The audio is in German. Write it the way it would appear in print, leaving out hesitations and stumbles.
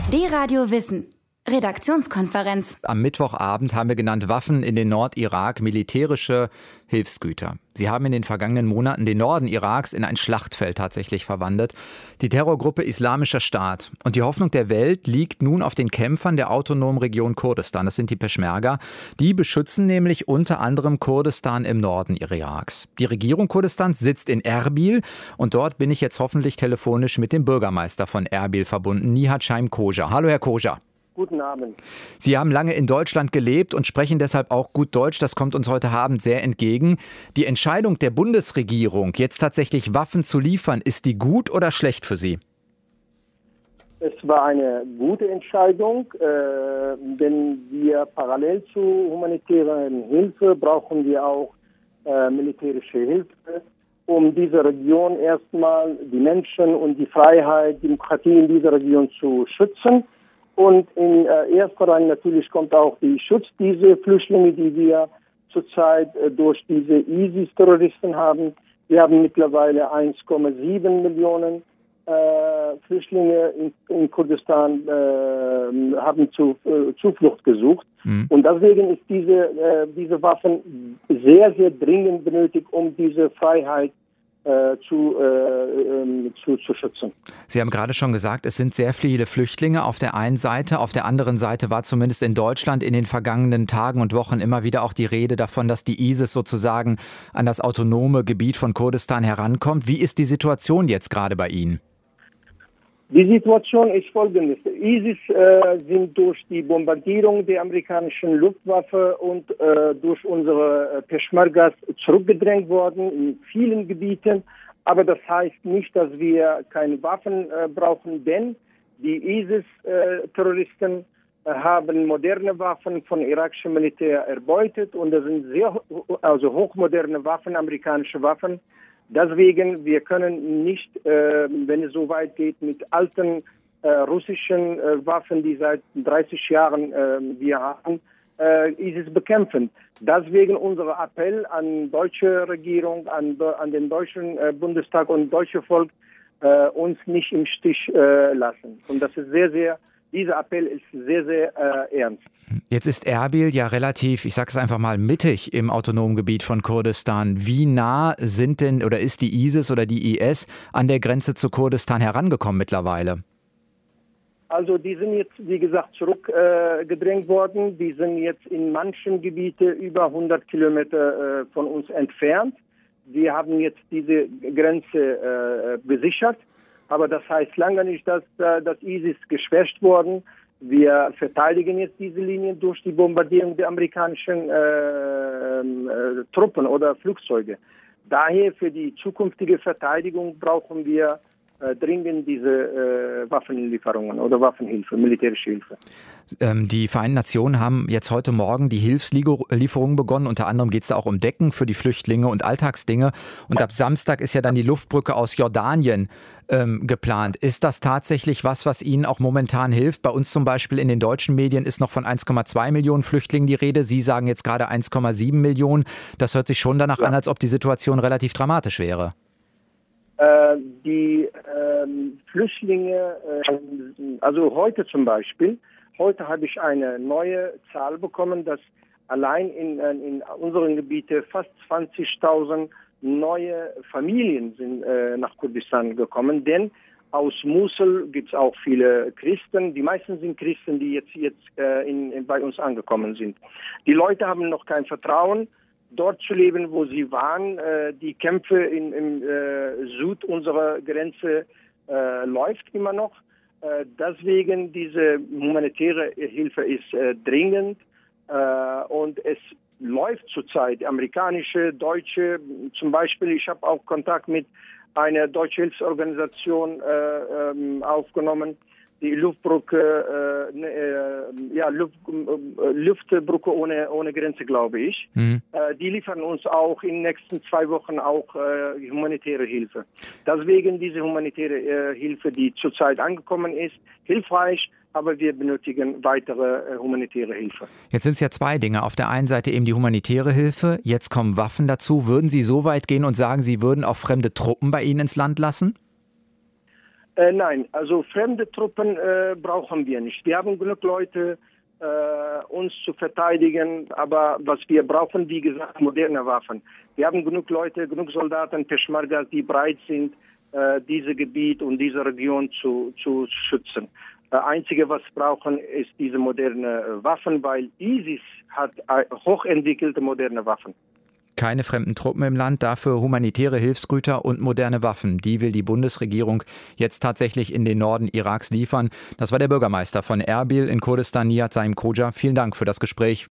D-Radio Wissen. Redaktionskonferenz. Am Mittwochabend haben wir genannt Waffen in den Nordirak, militärische Hilfsgüter. Sie haben in den vergangenen Monaten den Norden Iraks in ein Schlachtfeld tatsächlich verwandelt. Die Terrorgruppe Islamischer Staat. Und die Hoffnung der Welt liegt nun auf den Kämpfern der autonomen Region Kurdistan. Das sind die Peschmerga. Die beschützen nämlich unter anderem Kurdistan im Norden Iraks. Die Regierung Kurdistans sitzt in Erbil und dort bin ich jetzt hoffentlich telefonisch mit dem Bürgermeister von Erbil verbunden, Nihat Shaim Koja. Hallo Herr Koja. Guten Abend. Sie haben lange in Deutschland gelebt und sprechen deshalb auch gut Deutsch. Das kommt uns heute Abend sehr entgegen. Die Entscheidung der Bundesregierung, jetzt tatsächlich Waffen zu liefern, ist die gut oder schlecht für Sie? Es war eine gute Entscheidung, denn wir parallel zu humanitären Hilfe brauchen wir auch militärische Hilfe, um diese Region erstmal die Menschen und die Freiheit, Demokratie in dieser Region zu schützen. Und in erster Reihe natürlich kommt auch die Schutz dieser Flüchtlinge, die wir zurzeit durch diese ISIS-Terroristen haben. Wir haben mittlerweile 1,7 Millionen Flüchtlinge in Kurdistan haben Zuflucht gesucht. Und deswegen ist diese Waffen sehr, sehr dringend benötigt, um diese Freiheit zu schützen. Sie haben gerade schon gesagt, es sind sehr viele Flüchtlinge auf der einen Seite. Auf der anderen Seite war zumindest in Deutschland in den vergangenen Tagen und Wochen immer wieder auch die Rede davon, dass die ISIS sozusagen an das autonome Gebiet von Kurdistan herankommt. Wie ist die Situation jetzt gerade bei Ihnen? Die Situation ist folgendes. ISIS sind durch die Bombardierung der amerikanischen Luftwaffe und durch unsere Peschmergas zurückgedrängt worden in vielen Gebieten. Aber das heißt nicht, dass wir keine Waffen brauchen, denn die ISIS-Terroristen haben moderne Waffen von irakischem Militär erbeutet und das sind hochmoderne Waffen, amerikanische Waffen. Deswegen, wir können nicht, wenn es so weit geht, mit alten russischen Waffen, die seit 30 Jahren wir haben, ISIS bekämpfen. Deswegen unser Appell an deutsche Regierung, an den deutschen Bundestag und deutsche Volk, uns nicht im Stich lassen. Und das ist dieser Appell ist sehr, sehr ernst. Jetzt ist Erbil ja relativ, ich sage es einfach mal, mittig im autonomen Gebiet von Kurdistan. Wie nah sind denn oder ist die ISIS oder die IS an der Grenze zu Kurdistan herangekommen mittlerweile? Also die sind jetzt, wie gesagt, zurückgedrängt worden. Die sind jetzt in manchen Gebieten über 100 Kilometer von uns entfernt. Wir haben jetzt diese Grenze gesichert. Aber das heißt lange nicht, dass ISIS geschwächt worden. Wir verteidigen jetzt diese Linien durch die Bombardierung der amerikanischen Truppen oder Flugzeuge. Daher für die zukünftige Verteidigung brauchen wir dringend diese Waffenlieferungen oder Waffenhilfe, militärische Hilfe. Die Vereinten Nationen haben jetzt heute Morgen die Hilfslieferungen begonnen. Unter anderem geht es da auch um Decken für die Flüchtlinge und Alltagsdinge. Und ab Samstag ist ja dann die Luftbrücke aus Jordanien geplant. Ist das tatsächlich was Ihnen auch momentan hilft? Bei uns zum Beispiel in den deutschen Medien ist noch von 1,2 Millionen Flüchtlingen die Rede. Sie sagen jetzt gerade 1,7 Millionen. Das hört sich schon danach an, als ob die Situation relativ dramatisch wäre. Die Flüchtlinge, also heute zum Beispiel, heute habe ich eine neue Zahl bekommen, dass allein in unseren Gebieten fast 20.000 neue Familien sind nach Kurdistan gekommen, denn aus Mosul gibt es auch viele Christen. Die meisten sind Christen, die jetzt bei uns angekommen sind. Die Leute haben noch kein Vertrauen, dort zu leben, wo sie waren. Die Kämpfe im Süd unserer Grenze läuft immer noch. Deswegen diese humanitäre Hilfe ist dringend und es läuft zurzeit. Amerikanische, deutsche, zum Beispiel, ich habe auch Kontakt mit einer deutschen Hilfsorganisation aufgenommen, die Luftbrücke, Luftbrücke ohne Grenze, glaube ich. Die liefern uns auch in den nächsten 2 Wochen auch humanitäre Hilfe. Deswegen diese humanitäre Hilfe, die zurzeit angekommen ist, hilfreich, aber wir benötigen weitere humanitäre Hilfe. Jetzt sind es ja 2 Dinge. Auf der einen Seite eben die humanitäre Hilfe, jetzt kommen Waffen dazu. Würden Sie so weit gehen und sagen, Sie würden auch fremde Truppen bei Ihnen ins Land lassen? Nein, also fremde Truppen brauchen wir nicht. Wir haben genug Leute, uns zu verteidigen, aber was wir brauchen, wie gesagt, moderne Waffen. Wir haben genug Leute, genug Soldaten, Peschmergas, die bereit sind, dieses Gebiet und diese Region zu schützen. Das Einzige, was wir brauchen, ist diese moderne Waffen, weil ISIS hat hochentwickelte moderne Waffen. Keine fremden Truppen im Land, dafür humanitäre Hilfsgüter und moderne Waffen. Die will die Bundesregierung jetzt tatsächlich in den Norden Iraks liefern. Das war der Bürgermeister von Erbil in Kurdistan, Nihat Saim Khoja. Vielen Dank für das Gespräch.